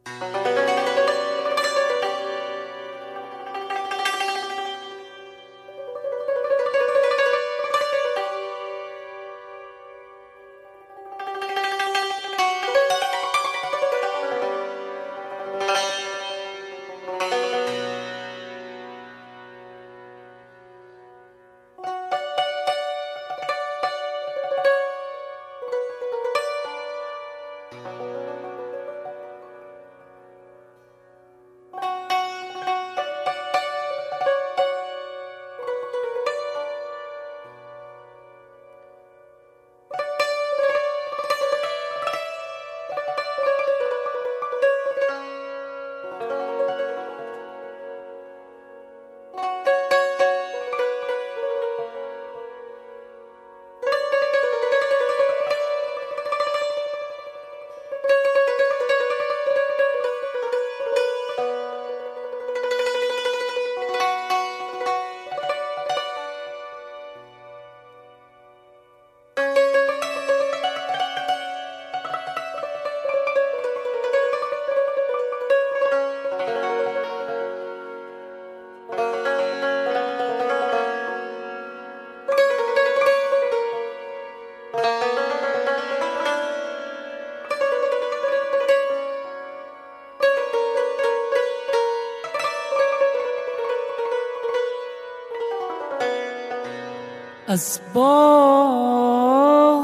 از باغ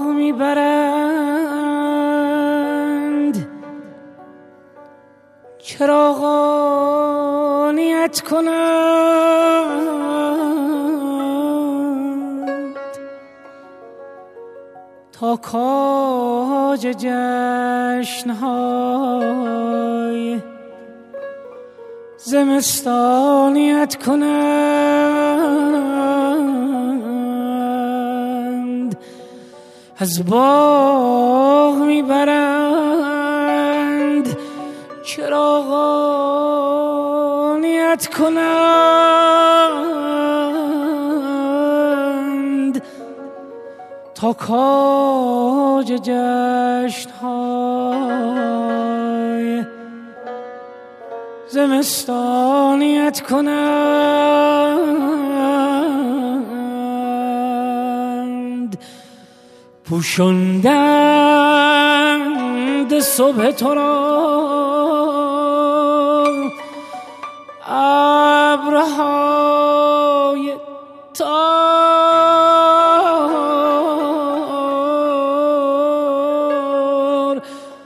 میبرند چراغانیت کنند تا کاج جشنهای زمستانیت کنند. از باغ میبرند چراغانیت کنند تا کاج جشنهای زمستانیت کنند. پوشاندند صبح تو را ابرهای تار،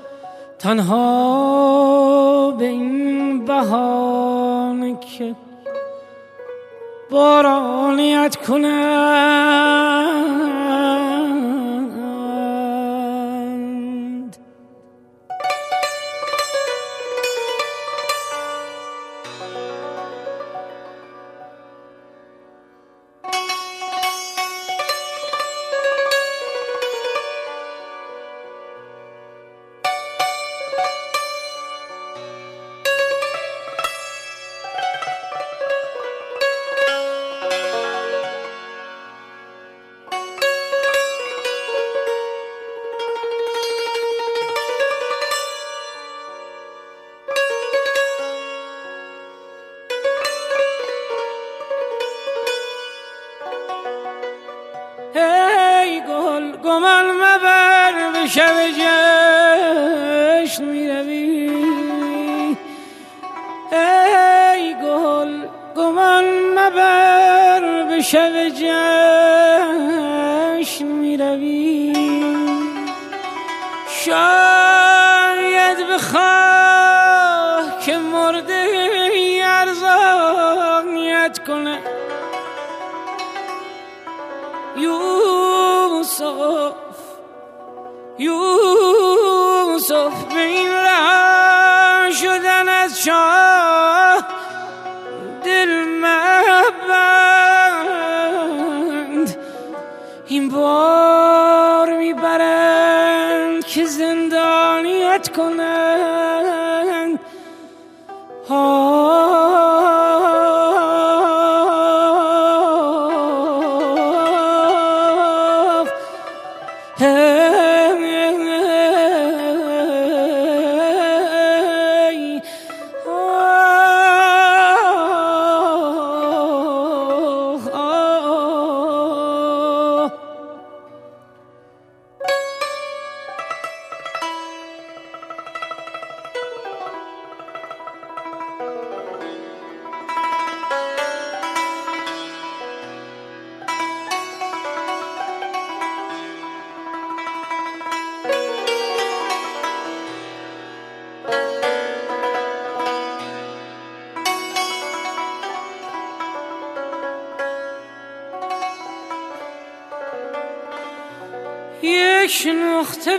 تنها به این بهانه که بارانیت کنند. ای گل گمان مبر به شب جشن می روی، ای گل گمان مبر به شب جشن می روی. شاید بخواه که مرده ارزانیت کنه یوسف به این رها شدن از شاه دل مبند. این بار میبرند که زندانیت کنند. یک نقطه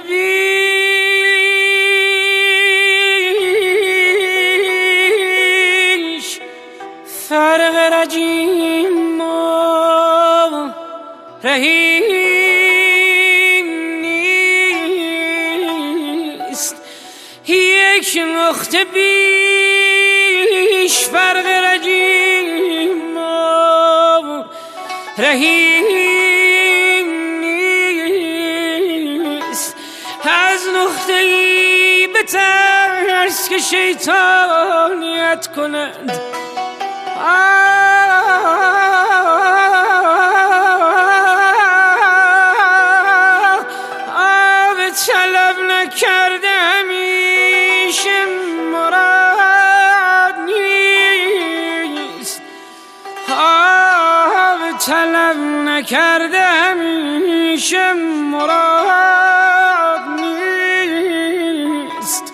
بیش فرق رجیم و رحیم نیست. یک نقطه بیش فرق رجیم و رحیم نیست. از نقطه ای به ترس که شیطانیت کند طلب نکرده همیشه مراد نیست. طلب نکرده همیشه مراد نیست.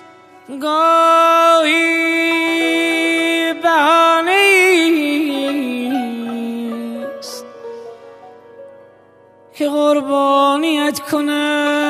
گاهی بهانه‌ایست که قربانیت کنم